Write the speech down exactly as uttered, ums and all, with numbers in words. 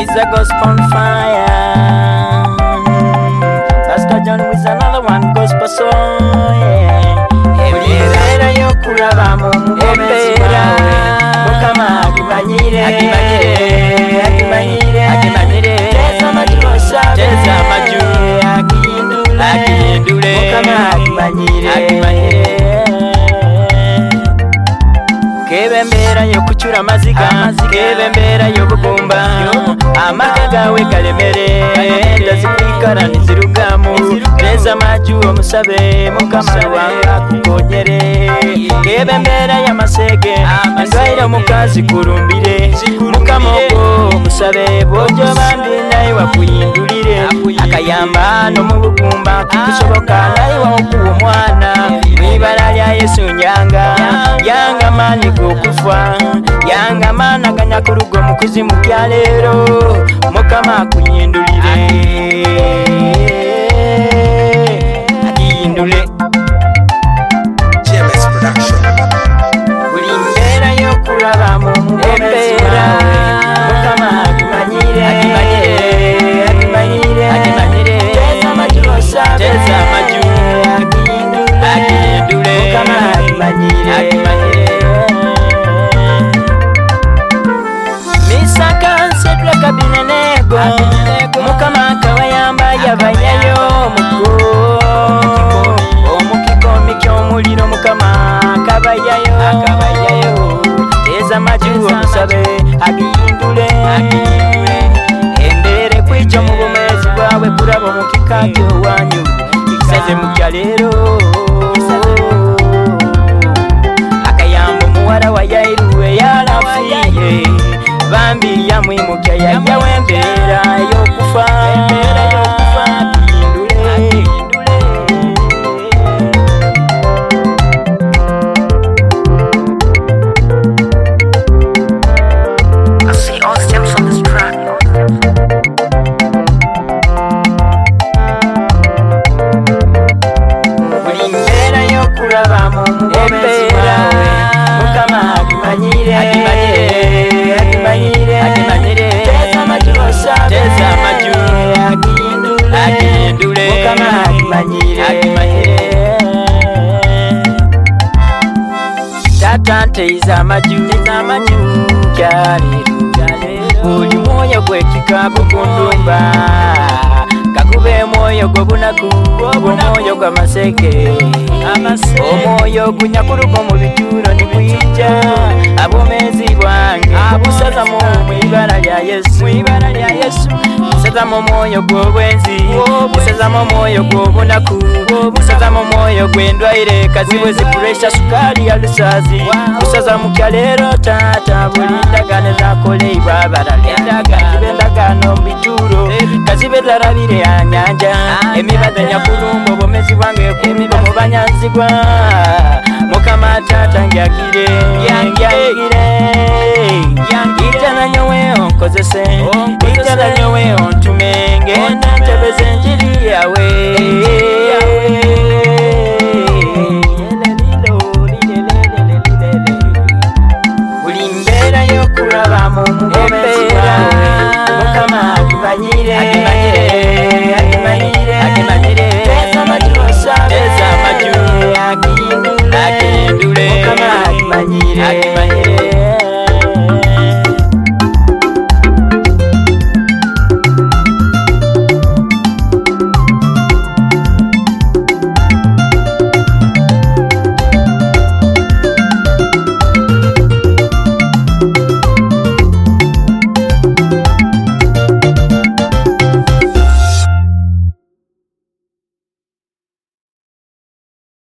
is a gospel on fire. Pastor John with another one gospel song. Embeera y'okulabamu omubezi wawe Mukama agimanyire agimanyire agimanyire agimanyire teza amaju osabe teza amaju agiyindule agiyindule Mukama agimanyire agimanyire kebe embeera y'okucura amaziga kebe embeera y'obugumba amaka gawe galemere ndazikwikara nizirugamu teza amaju omusabe Mukama wange akukonyere kebe embeera y'amasege endwaire omukazi kulumbire Mukama ogwo omusabe bw'ojoba mbi naye wakuyindulire akayamba n'omubugumba kikusoboka naye wakuwa omwana mwibala lya Yesu nyanga yanga maani g'okufa yanga maani aganya kuruga mu kuzimu kya leero Mukama akuyindulire agiyindule buli mbeera y'okulabamu omubezi wawe Mukama agimanyire agimanyire agimanyire agimanyire teza amaju osabe teza amaju agiyindule agiyindule Mukama agimanyire agimanyire misaka nsedweka binenego Mukama akabayamba yabanyayo mugo omukikomi ky'omuliro Mukama akabayayo akabayayo teza amaju omusabe agiyindule agiyindule endere kwica mu bumezi bwawe kuraba omukika gy'owanyu kisaze mukya leero akayamba omuwala wa Yairu eyalafiye bambi yamwimukya yajja w'embeera y'okufa embeera y'okufa agiyindule agiyindule I see all steps on this track. buli mbeera y'okulabamu omubezi wawe Mukama agimanyire agimanyire agimanyire agimanyire teza amaju osabe teza amaju agiyindule agiyindule Mukama agimanyire agimanyire tata nteiza amaju teza amaju kyaleero buli mwoyo gwekika gukundumba kakube mwoyo gw'obunaku omwoyo gw'amaseke omwoyo gunyakuluka mu bitulo nigwija abomezi bwange abusazamu mwibala lya Yesu mwibala lya Yesu busazamu omwoyo gw'obwenzi busazamu omwoyo gw'obunaku busazamu omwoyo gw'endwaire kazibu zipuresha sukali alusazi busazamu kya leero taata buli ndagano zakoleibwa abalala endagano endagano mu bitulo kazibe zarabire anyanja emibaza nyakulumba obwomezi bwange kulumba mu banyanzigwa Mukama taata njagire yangire yangire nyowe onkozese ijala nyowe ontume ngenda ntebeze enjiri yawe